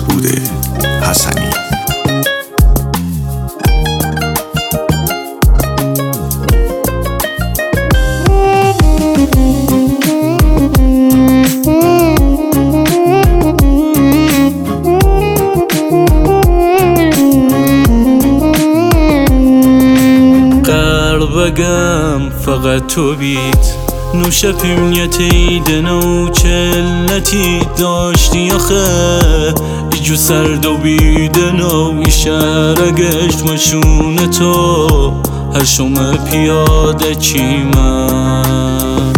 بهبود حسنی. بگم فقط تو بیت نوش پیمنیتی دنو چلتی داشتی آخه ایجو سرد و بیدنو ایشاره گشت مشون تو هر شوم پیاده چیمم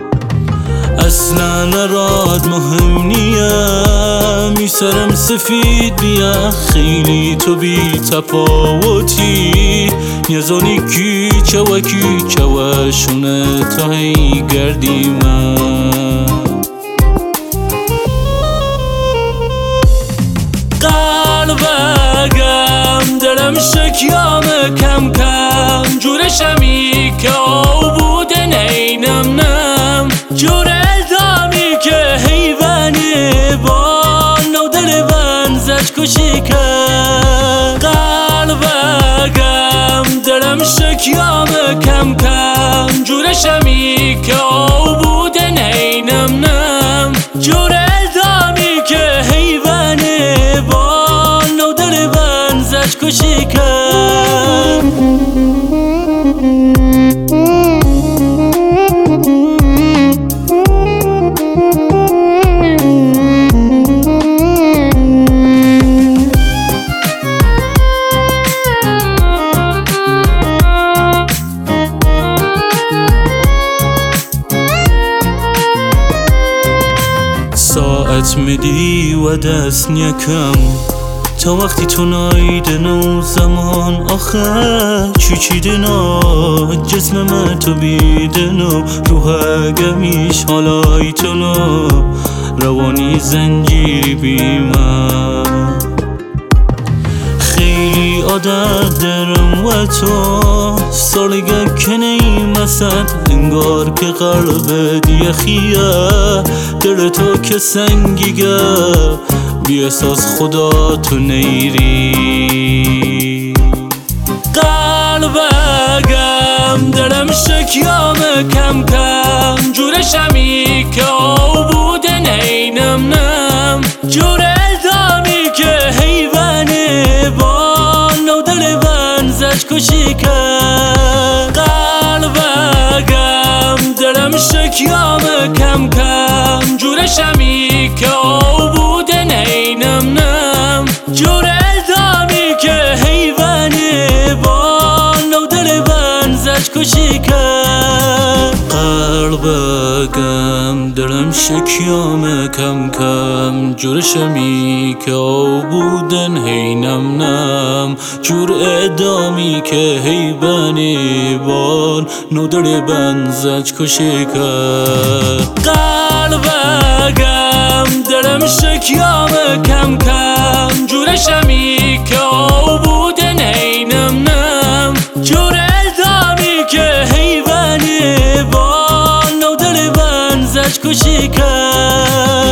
اصلا نراد مهم نیم میسرم سفید بیا خیلی تو بی تفاوتی نیزانی کیچه و کیچه و شونه تا هی گردی من قلبگم دلم شکیام کم کم جورشمی که او بوده نینم نم جور دامی که حیوانی با نو دل من زج کشی کرد قلبگم دلم شکیام کم کم جورشمی که او بوده نینم نم جور دامی که حیوانی با نو دل من زج کشی کرد ساعت میدی و دست نیکم تا وقتی تو نایدن و زمان آخر چیچیدن و جسم من تو بیدن و روح گمیش حالای تو نو روانی زنجیری بی من خیلی عادت دارم و تو سالگه که نیمسد انگار که قلب یخیه دل تو که سنگیگه بی احساس خدا تو نیری قلبگم دلم شکیام کم کم جورشمی که او بوده نینم نم جور دامی که حیوانی با نو دل من زج کشی کرد قلبگم دلم شکیام کم کم جورشمی که او بوده نینم نم جور دامی که حیوانی با نو دل من زج کشی کرد قلبگم دلم شکیام کم کم جورشمی که او بودن هینم نم جور ادامی که حیوانی بان نو دل من زج کشی کرد قلبگم دلم شکیام کم کم جورشمی که او بوده نینم نم جور دامی که حیوانی با نو دل من زج کشی کرد